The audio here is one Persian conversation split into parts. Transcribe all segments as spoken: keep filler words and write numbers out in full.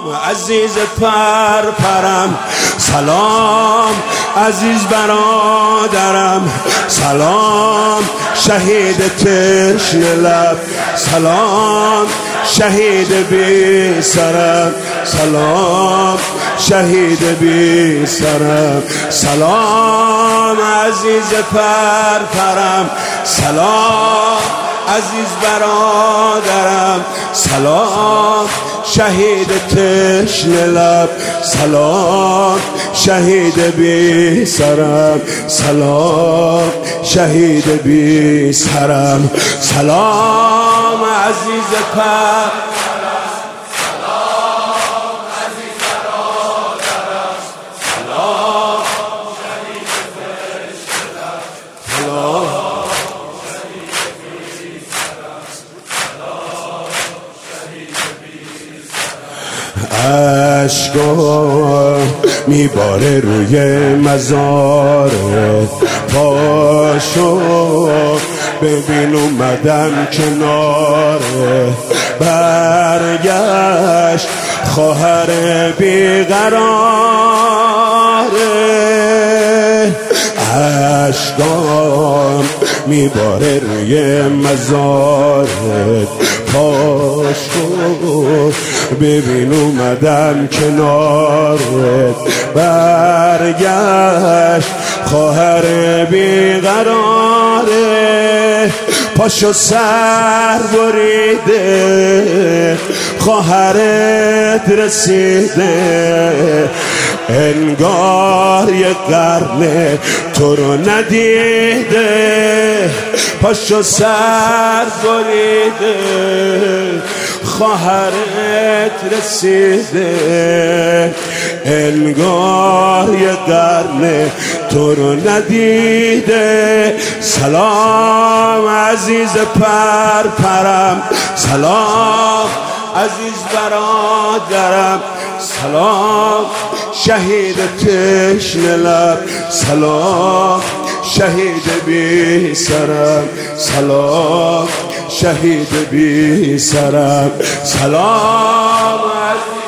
عزیز پر پرم، سلام عزیز برادرم، سلام شهید تشنه لب، سلام شهید بی سرم، سلام شهید بی سرم، سلام عزیز پر پرم، سلام عزیز برادرم، سلام شهید تشنه لب، سلام شهید بی سرم، سلام شهید بی سرم، سلام عزیز پر، سلام عزیز برادرم، سلام شهید تشنه لب، سلام شهید بی سرم، سلام شهید بی سرم. عشقم میباره روی مزارت، پاشو ببین اومدم کناره، برگشت خواهر بیقراره، عشقم میباره روی مزارت، پاشو ببین اومدم کنارت، برگشت خواهر بیقراره، پاشو سر بریده خواهرت رسیده، انگار یه قرن تو رو ندیده، پاشو سر بریده خواهرت رسیده، انگار یه قرن تو رو ندیده، سلام عزیز پر پرم، سلام عزیز برادرم، سلام شهید تشنه لب، سلام شهید بی سرم، سلام شهید بی سرم، سلام عزیز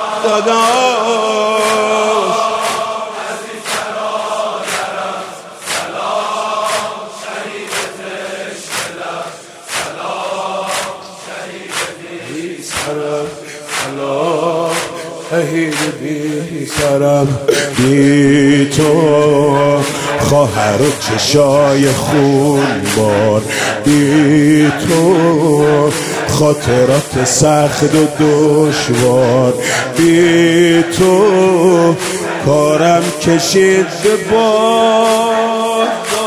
داداش، عزیز برادرم، سلام شهید تشنه لب، سلام شهید بی سرم، سلام شهید بی سرم، بی تو خواهر و چشای خون بار، بی تو خاطرات سخت و دشوار، بی تو کارم کشید به باد،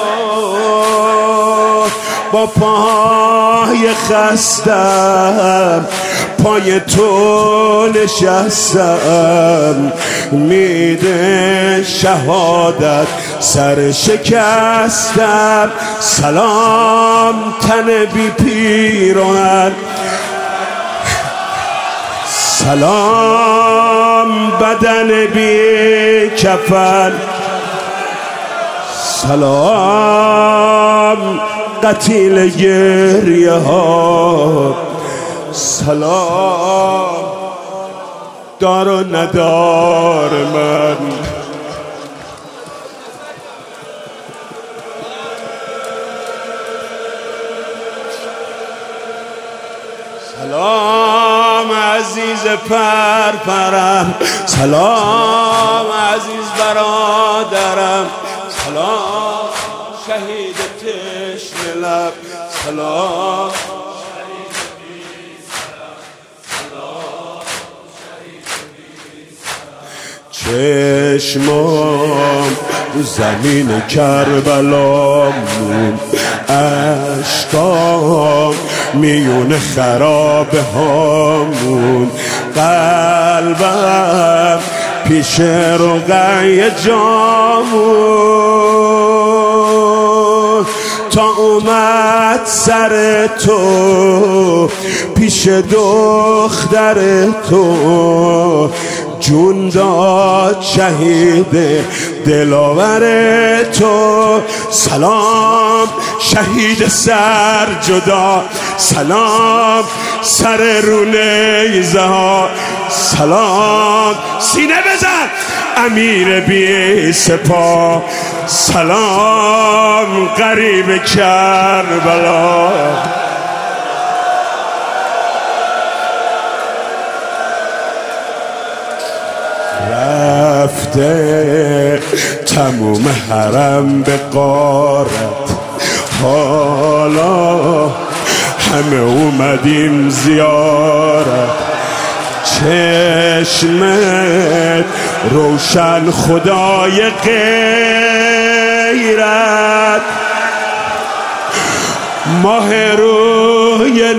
با پای خستم پای تو نشستم، میده شهادت سر شکستم، سلام تن بی پیراهن، سلام بدن بی کفن، سلام قتیل گریه ها، سلام دار و ندار من، سلام عزیز پر پرم، سلام عزیز برادرم، سلام شهید تشنه لب، سلام شهید بی سرم، سلام شهید بی سرم. چشمام زمین کربلا مون، اشکام میون خرابه هامون، قلبم پیش رقیه جامون، تا اومد سر تو پیش دختر تو، جون داد شهید دلاور تو، سلام شهید سر جدا، سلام سر رو نیزه ها، سلام سینه بزن امیر بی سپاه سلام غریب کربلا رفته تموم حرم به غارت حالا همه اومدیم زیارت چشمت روشن خدای غیرت ماه روی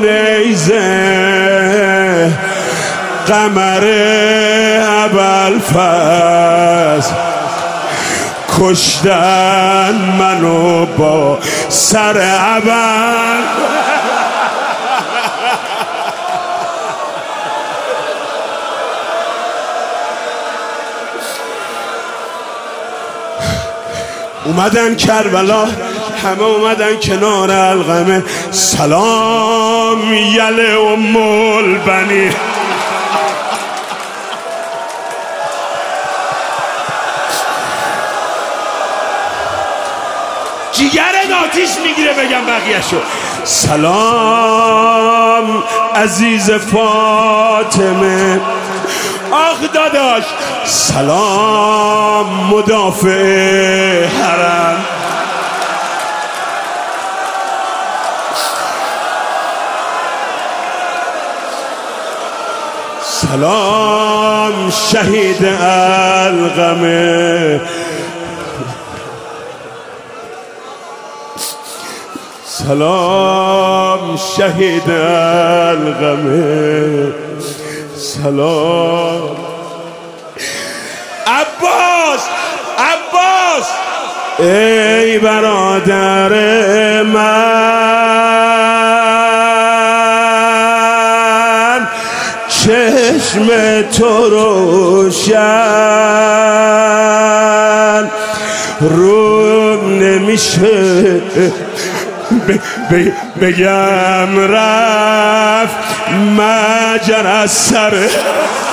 نیزه قمر ابوالفضل کشتن منو با سر ابل اومدن کربلا همه اومدن کنار القمه سلام یله ام البنی جیگر آتیش میگیره بگم بقیه‌شو سلام عزیز فاطمه آخ داداش سلام مدافع حرم سلام شهید القمه سلام شهید القمه سلام عباس عباس ای برادر من چشم تو روشن روم نمیشه بگم رفت مجر از سر